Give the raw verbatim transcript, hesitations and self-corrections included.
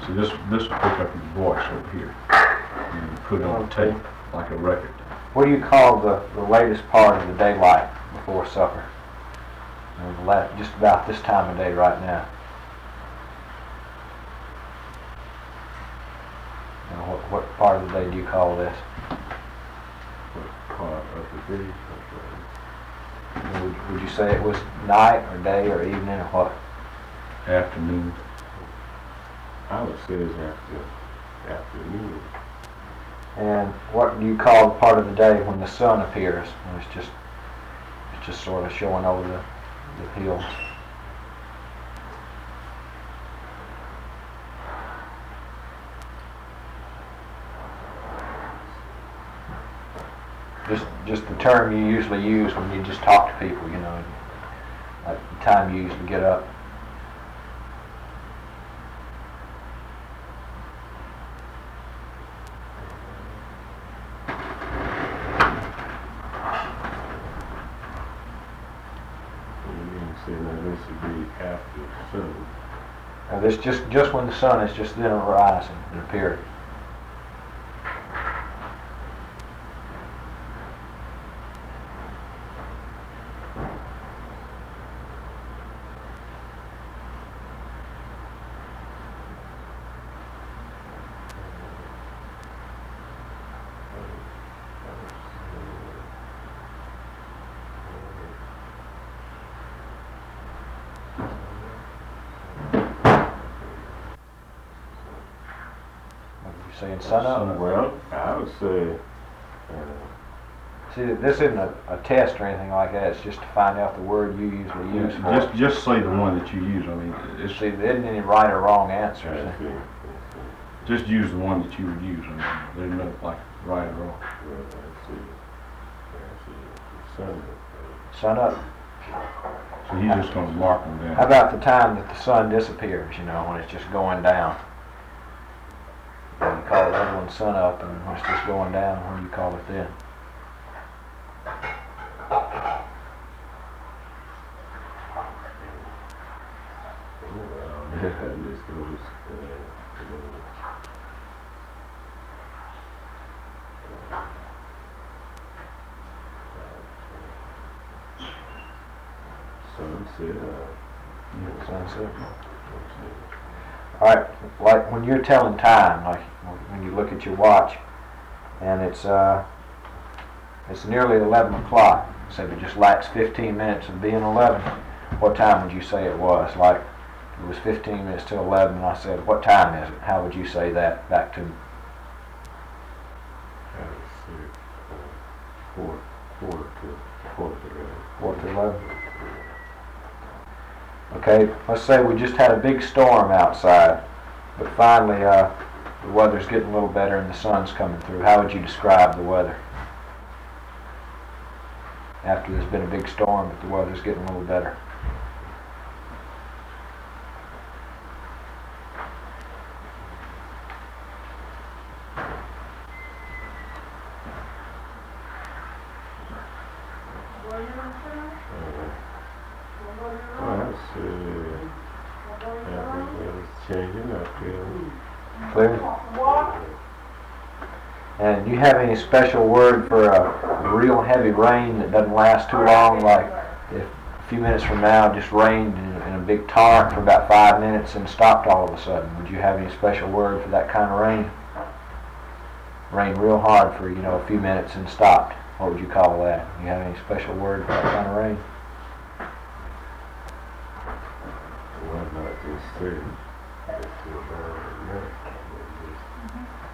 So this this will pick up your voice over here and put it on tape like a record. What do you call the, the latest part of the daylight before supper? You know, the la- just about this time of day right now. You know, what, what part of the day do you call this? What part of the day? Would, would you say it was night or day or evening or what? Afternoon. I would say it's after afternoon. And what do you call the part of the day when the sun appears? When it's just it's just sort of showing over the, the hills. Just just the term you usually use when you just talk to people, you know, like the time you usually get up. So now this would be after sun. Now this just just when the sun is just then rising and appearing. Saying sun up? Well, I would say. Uh, See, this isn't a, a test or anything like that. It's just to find out the word you usually use for Just it. just say the one that you use. I mean, it's, See, there isn't any right or wrong answer. I see? think. just use the one that you would use. I mean, there's no like right or wrong. Well, I see. I see. The sun. Sun up. So he's just going to mark them down. How about the time that the sun disappears, you know, when it's just going down? You call the other one sun up, and when it's just going down, what do you call it then? Well, this goes. Uh, sunset. Uh, Sunset. All right, like when you're telling time, like when you look at your watch, and it's uh, it's nearly eleven o'clock. Say it just lacks fifteen minutes of being eleven. What time would you say it was? Like it was fifteen minutes to eleven, and I said, "What time is it?" How would you say that back to me? I would say uh, four, four to four to eleven. Four to eleven. Okay, let's say we just had a big storm outside, but finally uh, the weather's getting a little better and the sun's coming through. How would you describe the weather? After there's been a big storm, but the weather's getting a little better. Changing up here. Clear? And do you have any special word for a real heavy rain that doesn't last too long? Like if a few minutes from now it just rained in, in a big torrent for about five minutes and stopped all of a sudden. Would you have any special word for that kind of rain? Rained real hard for, you know, a few minutes and stopped. What would you call that? Do you have any special word for that kind of rain? Why not just say it's about a minute?